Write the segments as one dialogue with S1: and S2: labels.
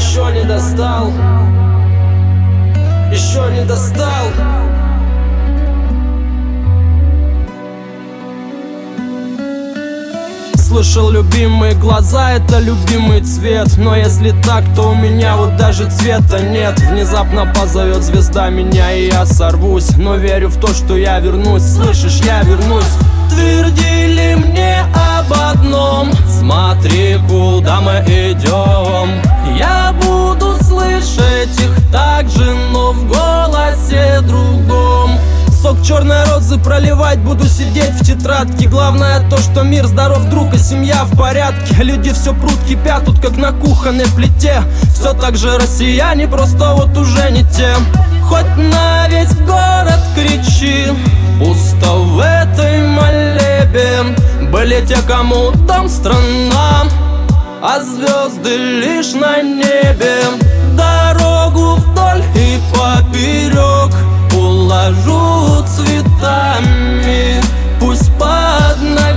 S1: еще не достал, еще не достал. Слышал, любимые глаза — это любимый цвет. Но если так, то у меня вот даже цвета нет. Внезапно позовет звезда меня, и я сорвусь. Но верю в то, что я вернусь. Слышишь, я вернусь. Твердили мне об одном: смотри, куда мы идем. Я буду слышать их так же, но в голосе другом. Сок черной розы проливать буду, сидеть в тетрадке. Главное то, что мир здоров, друг, и семья в порядке. Люди все прут, кипят тут, как на кухонной плите. Все так же россияне, просто вот уже не те. Хоть на весь город кричи, пусто в этой молебе. Были те, кому там страна, а звезды лишь на небе. Дорогу вдоль и поперек уложу цветами, пусть под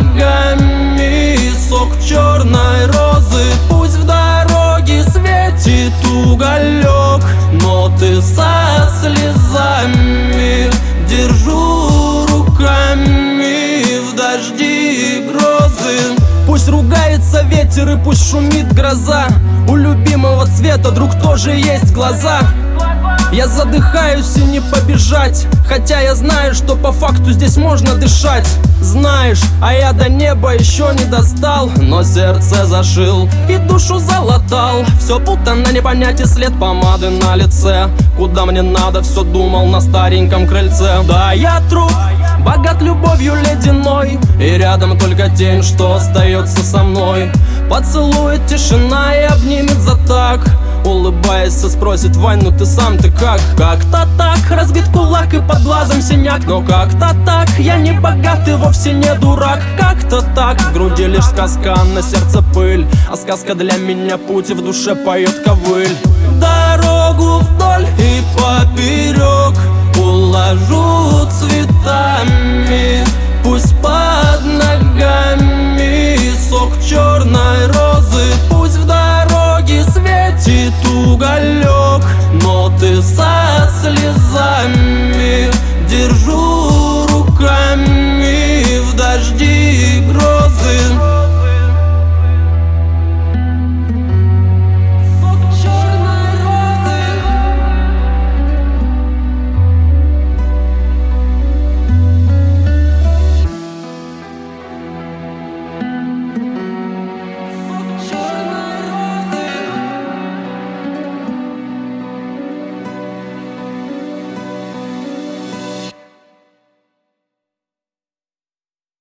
S1: ногами сок черной розы. Пусть в дороге светит уголек, но ты со слезами. Держу руками в дожди и грозы. Пусть ругается ветер и пусть шумит гроза, у любимого цвета, друг, тоже есть глаза. Я задыхаюсь и не побежать, хотя я знаю, что по факту здесь можно дышать. Знаешь, а я до неба еще не достал, но сердце зашил и душу залатал. Все путано, не понять, и след помады на лице. Куда мне надо, все думал на стареньком крыльце. Да, я труп, богат любовью ледяной, и рядом только тень, что остается со мной. Поцелует тишина и обнимет за так. Улыбаясь, спросит: Вань, ну ты сам-то как? Как-то так, разбит кулак и под глазом синяк. Но как-то так, я не богат и вовсе не дурак. Как-то так, в груди лишь сказка, на сердце пыль. А сказка для меня путь, и в душе поет ковыль. Дорогу вдоль и поперек уложу цветами, пусть под ногами сок черной розы. Пусть в дороге светит уголек, но ты со слезами. Держу